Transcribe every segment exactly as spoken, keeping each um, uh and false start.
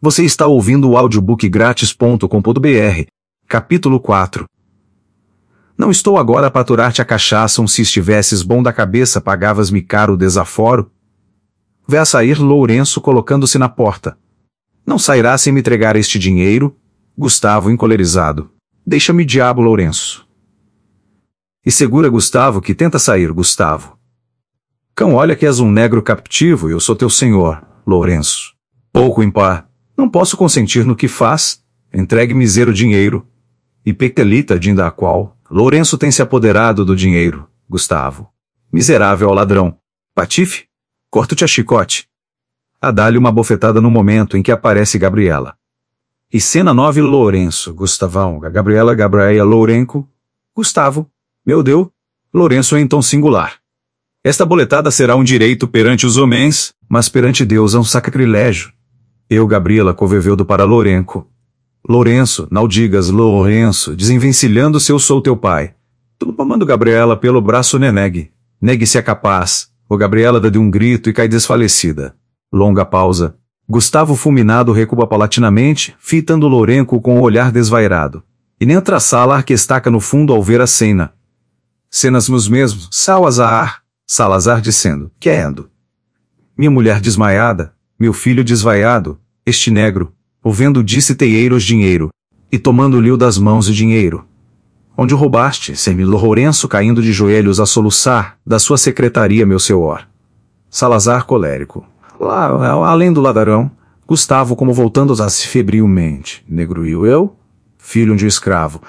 Você está ouvindo o audiobook grátis ponto com ponto br, capítulo quatro. Não estou agora a paturar-te a cachaça, um se estivesses bom da cabeça pagavas-me caro desaforo? Vê a sair Lourenço colocando-se na porta. Não sairá sem me entregar este dinheiro? Gustavo encolerizado. Deixa-me diabo, Lourenço. E segura Gustavo que tenta sair, Gustavo. Cão, olha que és um negro captivo e eu sou teu senhor, Lourenço. Pouco impar. Não posso consentir no que faz. Entregue-me zero dinheiro. E pequelita dinda a qual. Lourenço tem se apoderado do dinheiro, Gustavo. Miserável ladrão. Patife? Corto-te a chicote. A dá-lhe uma bofetada no momento em que aparece Gabriela. E cena nove Lourenço, Gustavão, Gabriela, Gabriela, Lourenco, Gustavo, meu Deus, Lourenço em tom singular. Esta boletada será um direito perante os homens, mas perante Deus é um sacrilégio. Eu, Gabriela, coveveudo para Lourenco. Lourenço, não digas Lourenço, desenvencilhando se eu sou teu pai. Tu tomando Gabriela pelo braço nenegue. Negue-se é capaz. O Gabriela dá de um grito e cai desfalecida. Longa pausa. Gustavo fulminado recua paulatinamente, fitando Lourenco com o olhar desvairado. E entra a sala que estaca no fundo ao ver a cena. Cenas nos mesmos, Salazar, Salazar dizendo, querendo. Minha mulher desmaiada, meu filho desvaiado, este negro, ouvendo disse teieiros dinheiro, e tomando-lhe o das mãos o dinheiro. Onde o roubaste, semi Lourenço caindo de joelhos a soluçar, da sua secretaria meu senhor. Salazar colérico. Lá, além do ladrão, Gustavo como voltando-se febrilmente. Negro e eu, filho de um escravo.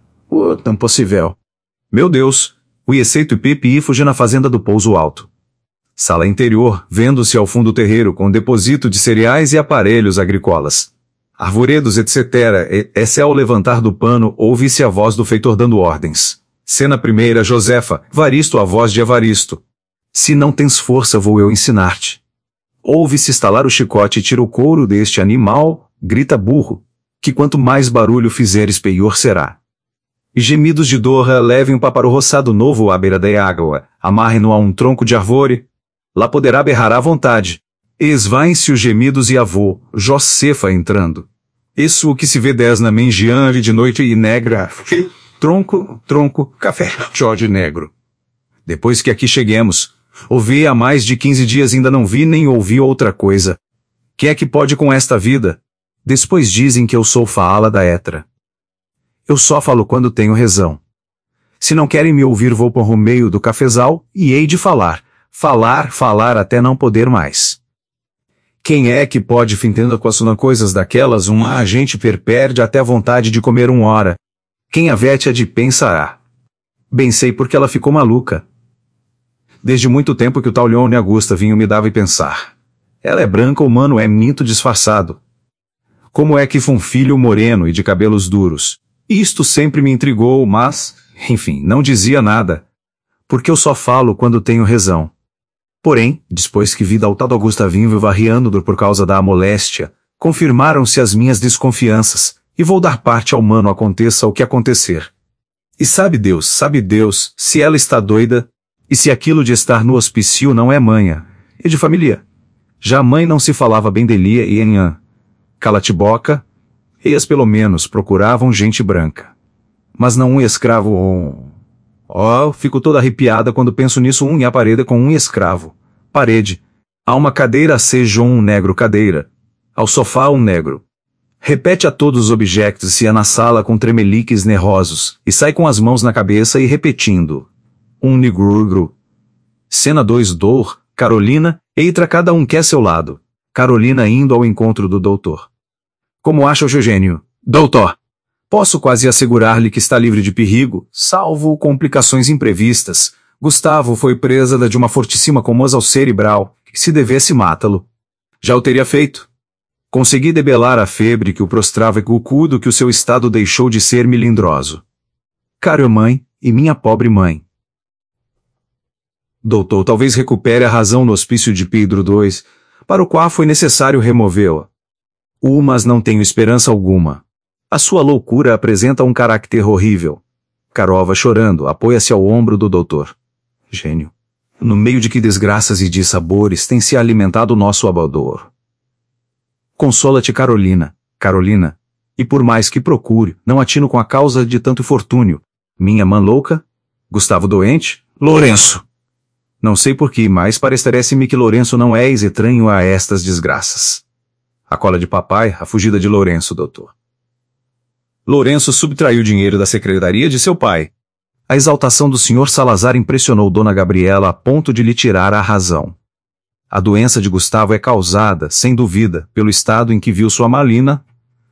O tão possível. Meu Deus, o Ieceito e Pepe fugiu na fazenda do Pouso Alto. Sala interior, vendo-se ao fundo terreiro com depósito de cereais e aparelhos agrícolas. Arvoredos, etcétera. Esse ao levantar do pano, ouve-se a voz do feitor dando ordens. Cena primeira, Josefa, Varisto a voz de Evaristo. Se não tens força, vou eu ensinar-te. Ouve-se estalar o chicote e tira o couro deste animal, grita burro, que quanto mais barulho fizeres pior será. E gemidos de dor, levem-o para o roçado novo à beira da água, amarrem-no a um tronco de árvore, lá poderá berrar à vontade. Esvaem-se os gemidos e avô, Josefa entrando. Isso o que se vê dez na mengianre de noite e negra. Tronco, tronco, café, Jorge negro. Depois que aqui cheguemos, ouvi há mais de quinze dias ainda não vi nem ouvi outra coisa. Que é que pode com esta vida? Depois dizem que eu sou faala da Etra. Eu só falo quando tenho razão. Se não querem me ouvir vou por o meio do cafezal, e hei de falar, falar, falar até não poder mais. Quem é que pode fintando com coisas daquelas um agente perperde até a vontade de comer um hora? Quem a vete a de pensará? Bem sei porque ela ficou maluca. Desde muito tempo que o tal Leone Augusta vinha me dava e pensar. Ela é branca ou mano é minto disfarçado. Como é que foi um filho moreno e de cabelos duros? Isto sempre me intrigou, mas, enfim, não dizia nada. Porque eu só falo quando tenho razão. Porém, depois que vi da tal Augusta vinho varriando por causa da moléstia, confirmaram-se as minhas desconfianças, e vou dar parte ao mano aconteça o que acontecer. E sabe Deus, sabe Deus, se ela está doida, e se aquilo de estar no hospício não é manha, e de família. Já a mãe não se falava bem delia e enhã. Calatiboca, eis pelo menos procuravam gente branca. Mas não um escravo ou... Oh, fico toda arrepiada quando penso nisso um e a parede com um escravo. Parede. Há uma cadeira seja um negro cadeira. Ao sofá um negro. Repete a todos os objetos se é na sala com tremeliques nervosos, e sai com as mãos na cabeça e repetindo. Um negro. Cena dois Dor, Carolina, entra cada um quer seu lado. Carolina indo ao encontro do doutor. Como acha o Eugênio? Doutor! Posso quase assegurar-lhe que está livre de perigo, salvo complicações imprevistas. Gustavo foi presa de uma fortíssima comoção cerebral, que se devesse mata-lo. Já o teria feito. Consegui debelar a febre que o prostrava e cucudo que o seu estado deixou de ser melindroso. Caro mãe, e minha pobre mãe. Doutor, talvez recupere a razão no hospício de Pedro dois, para o qual foi necessário removê-la. Uh, mas não tenho esperança alguma. A sua loucura apresenta um caráter horrível. Carova chorando, apoia-se ao ombro do doutor. Gênio. No meio de que desgraças e dissabores tem se alimentado o nosso abador. Consola-te, Carolina, Carolina. E por mais que procure, não atino com a causa de tanto infortúnio. Minha mãe louca? Gustavo doente? Lourenço. Não sei porquê, mas parece-me que Lourenço não é estranho a estas desgraças. A cola de papai, a fugida de Lourenço, doutor. Lourenço subtraiu dinheiro da secretaria de seu pai. A exaltação do senhor Salazar impressionou Dona Gabriela a ponto de lhe tirar a razão. A doença de Gustavo é causada, sem dúvida, pelo estado em que viu sua Malina.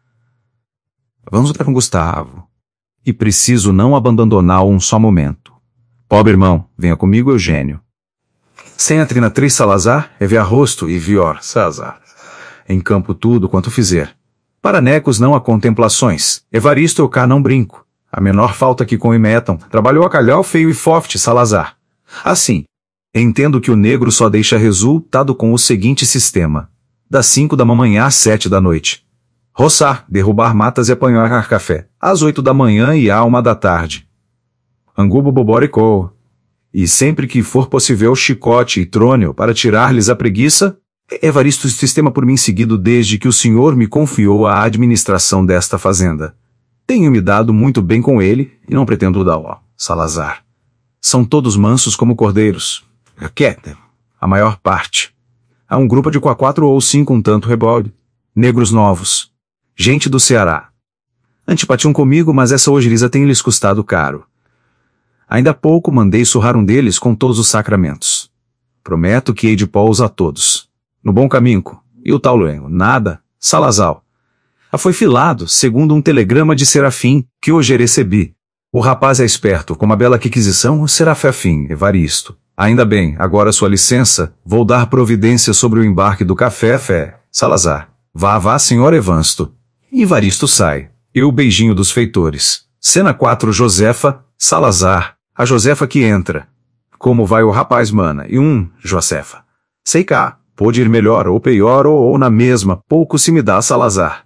Vamos lutar com Gustavo. E preciso não abandoná-lo um só momento. Pobre irmão, venha comigo, Eugênio. Sem a trina três Salazar, é via rosto e vior Salazar. Em campo tudo quanto fizer. Para necos não há contemplações. Evaristo eu cá não brinco. A menor falta que com imetam, trabalhou a calhau feio e forte Salazar. Assim, entendo que o negro só deixa resultado com o seguinte sistema. Das cinco da manhã às sete da noite. Roçar, derrubar matas e apanhar café. Às oito da manhã e à uma da tarde. Angubo boboricou. E sempre que for possível chicote e trônio para tirar-lhes a preguiça, Evaristo o sistema por mim seguido desde que o senhor me confiou a administração desta fazenda. Tenho me dado muito bem com ele e não pretendo dar-o. Salazar. São todos mansos como cordeiros. Quieta, a maior parte. Há um grupo de quatro ou cinco um tanto rebelde. Negros novos. Gente do Ceará. Antipatiam comigo, mas essa ojeriza tem lhes custado caro. Ainda há pouco mandei surrar um deles com todos os sacramentos. Prometo que hei de pô-los a todos. No bom caminho. E o tal Luengo? Nada. Salazar. A foi filado, segundo um telegrama de Serafim, que hoje recebi. O rapaz é esperto, com uma bela aquisição, Serafim, Evaristo. Ainda bem, agora sua licença, vou dar providência sobre o embarque do café, fé. Salazar. Vá, vá, senhor Evansto. E Evaristo sai. E o beijinho dos feitores. Cena quatro Josefa, Salazar. A Josefa que entra. Como vai o rapaz, mana? E um, Josefa. Sei cá, pode ir melhor ou pior ou, ou na mesma, pouco se me dá Salazar.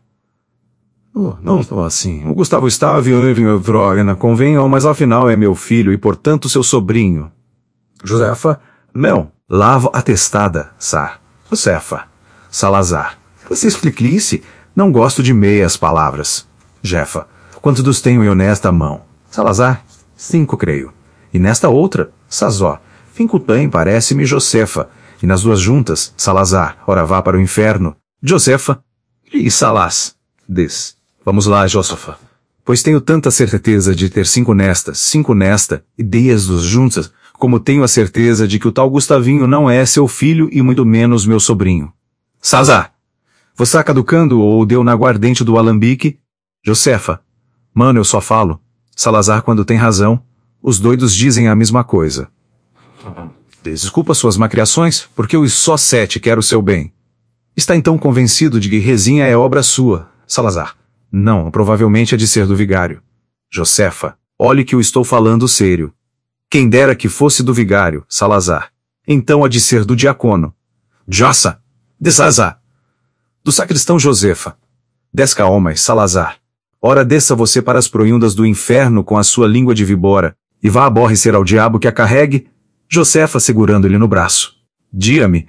Oh, não estou assim. O Gustavo está viúva, convenham, mas afinal é meu filho e portanto seu sobrinho. Josefa, não, lavo atestada, Sá. Josefa. Salazar. Você explique-se, não gosto de meias palavras. Jefa, quantos dos tenho eu nesta mão? Salazar, cinco creio. E nesta outra, Sazó. Cinco tem, parece-me Josefa. E nas duas juntas, Salazar, ora vá para o inferno. Josefa e Salaz. Des. Vamos lá, Josefa. Pois tenho tanta certeza de ter cinco nestas, cinco nesta, e dei-as dos juntas, como tenho a certeza de que o tal Gustavinho não é seu filho e muito menos meu sobrinho. Salazar. Você está caducando ou deu na aguardente do alambique? Josefa. Mano, eu só falo. Salazar quando tem razão. Os doidos dizem a mesma coisa. Desculpa suas macriações, porque eu só sete quero o seu bem. Está então convencido de que resinha é obra sua, Salazar? Não, provavelmente é de ser do vigário. Josefa, olhe que eu estou falando sério. Quem dera que fosse do vigário, Salazar. Então há de ser do diacono. Jossa! De Salazar! Do sacristão Josefa. Desca homens, Salazar. Ora desça você para as proundas do inferno com a sua língua de víbora, e vá aborrecer ao diabo que a carregue, Josefa segurando-lhe no braço. Dia-me,